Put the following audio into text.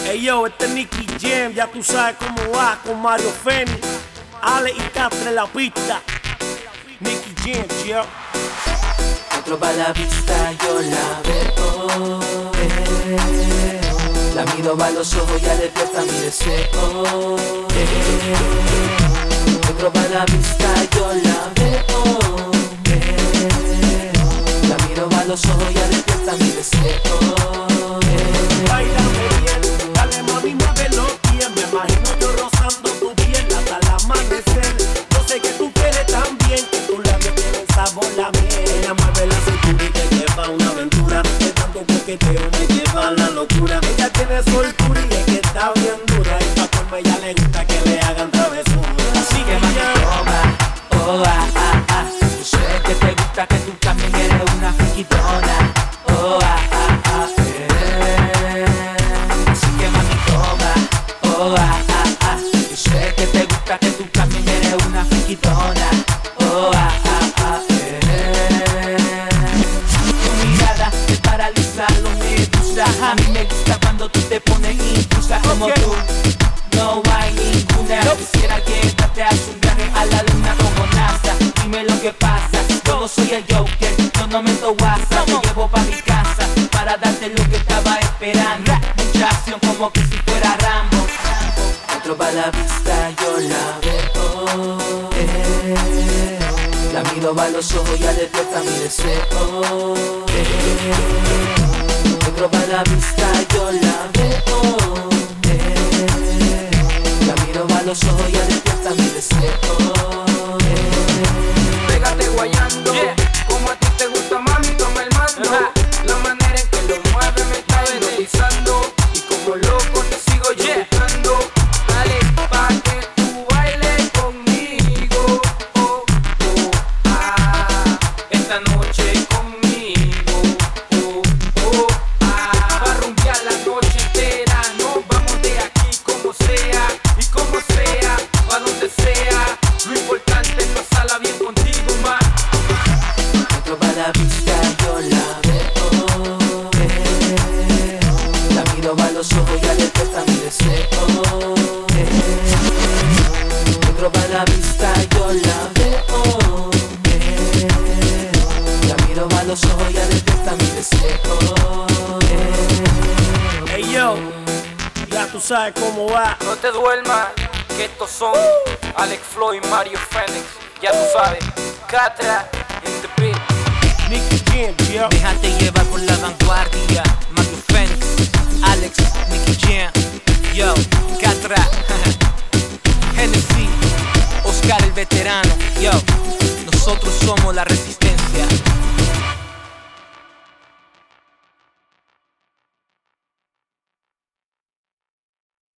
Hey yo, este es Nicky Jam, ya tú sabes cómo va con Mario Feni, Ale y Catre en la pista. Nicky Jam, yo. Otro pa' la vista, yo la veo. La miro a los ojos, ya despierta mi deseo. Otro pa' la vista, yo la veo. La miro a los ojos, ya despierta mi deseo. Báilame bien, dale mami, muévelo bien. Me imagino yo rozando tu piel hasta el amanecer. Yo sé que tú quieres también, que tus labios tienen sabor a miel. Ella mueve la cintura y te lleva a una aventura. De tanto coqueteo me lleva a la locura. Ella tiene soltura y es que está bien dura. Y pa' colmo ella le gusta que le hagan travesura. Así que mami, toma, oh, ah, ah, ah. Yo sé que te gusta que tú también eres una friquitona. Oh, ah, ah, ah, Así que mami, toma, oh, ah, ah, ah. Yo sé que te gusta que tú también eres una friquitona. Oh, ah, ah, ah, Tu mirada te paraliza, lo medusa. A mí me gusta cuando tú te pones intrusa como tú. No hay ninguna. Quisiera llevarte a un viaje a la luna como NASA. Dime lo que pasa. Yo no soy el Joker, yo no meto WhatsApp. Te llevo pa' mi casa para darte lo que estaba esperando. Mucha acción como que si fuera Rambo. Otro pa' la vista, yo la veo. La miro a los ojos, ya despierta mi deseo. Otro pa' la vista, yo la veo. La miro a los ojos, ya despierta mi deseo. Pégate guayando, como a ti te gusta, mami, toma el mando. La manera en que lo mueve me está hipnotizando. Y como loco te sigo yo buscando. Dale pa' que tú bailes conmigo. Oh, oh, ah. Esta noche conmigo. Oh, oh, ah. Pa' rumbear la noche entera. Nos vamos de aquí como sea. Y como sea, pa' donde sea. Lo importante es pasarla bien contigo, man. Otro pa' la vista, yo la veo. La miro a los ojos, ya despierta mi deseo. Otro pa' la vista, yo la veo. La miro a los ojos, ya despierta mi deseo. Hey yo, ya tú sabes cómo va. No te duermas, que estos son Alex Floyd y Mario Fenix. Ya tú sabes, Catra in the beat. Nicky Jam, yo. Déjate llevar por la vanguardia. Mario Fenix, Alex, Nicky Jam, yo, Catra, Hennessy, Oscar el veterano, yo. Nosotros somos la resistencia.